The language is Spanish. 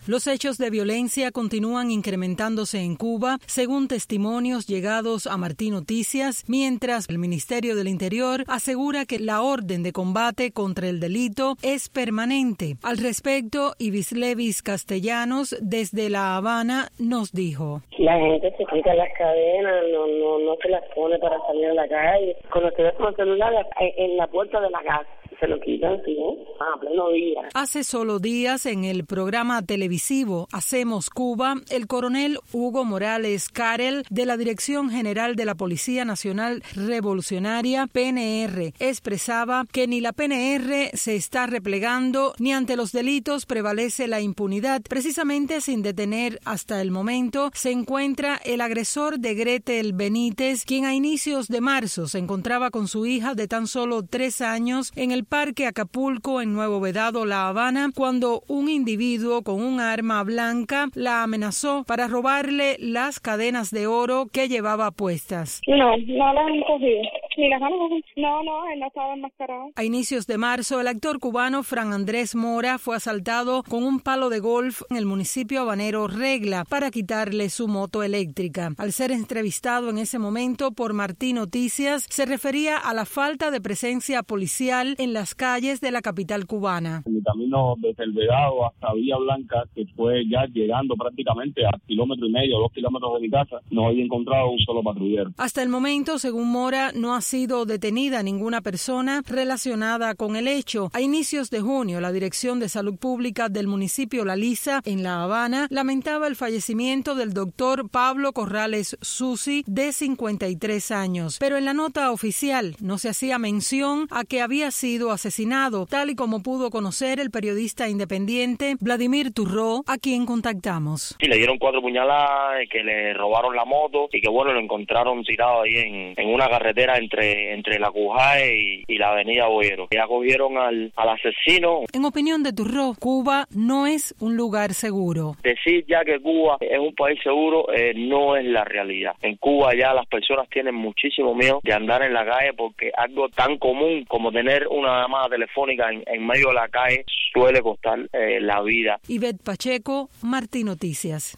Los hechos de violencia continúan incrementándose en Cuba, según testimonios llegados a Martí Noticias, mientras el Ministerio del Interior asegura que la orden de combate contra el delito es permanente. Al respecto, Ibislevis Castellanos, desde La Habana, nos dijo: La gente se quita las cadenas, no se las pone para salir a la calle, con los teléfonos celulares en la puerta de la casa. Se lo quitan, sí, a pleno día. Hace solo días, en el programa televisivo Hacemos Cuba, el coronel Hugo Morales Carel, de la Dirección General de la Policía Nacional Revolucionaria, PNR, expresaba que ni la PNR se está replegando, ni ante los delitos prevalece la impunidad. Precisamente sin detener hasta el momento, se encuentra el agresor de Gretel Benítez, quien a inicios de marzo se encontraba con su hija de tan solo 3 años en el Parque Acapulco, en Nuevo Vedado, La Habana, cuando un individuo con un arma blanca la amenazó para robarle las cadenas de oro que llevaba puestas. No las han cogido. Ni las han cogido. No, él no estaba enmascarado. A inicios de marzo, el actor cubano Fran Andrés Mora fue asaltado con un palo de golf en el municipio habanero Regla para quitarle su moto eléctrica. Al ser entrevistado en ese momento por Martí Noticias, se refería a la falta de presencia policial en las calles de la capital cubana. En mi camino desde el Vedado hasta Villa Blanca, que fue ya llegando prácticamente a 1,5 kilómetros, 2 kilómetros de mi casa, no había encontrado un solo patrullero. Hasta el momento, según Mora, no ha sido detenida ninguna persona relacionada con el hecho. A inicios de junio, la Dirección de Salud Pública del municipio La Lisa, en La Habana, lamentaba el fallecimiento del doctor Pablo Corrales Susi, de 53 años. Pero en la nota oficial no se hacía mención a que había sido asesinado, tal y como pudo conocer el periodista independiente Vladimir Turró, a quien contactamos. Sí, le dieron 4 puñaladas, que le robaron la moto y que bueno, lo encontraron tirado ahí en una carretera entre la Cujae y la avenida Boyero. Ya cogieron al asesino. En opinión de Turró, Cuba no es un lugar seguro. Decir ya que Cuba es un país seguro no es la realidad. En Cuba ya las personas tienen muchísimo miedo de andar en la calle porque algo tan común como tener una llamada telefónica en medio de la calle suele costar la vida. Ivette Pacheco, Martí Noticias.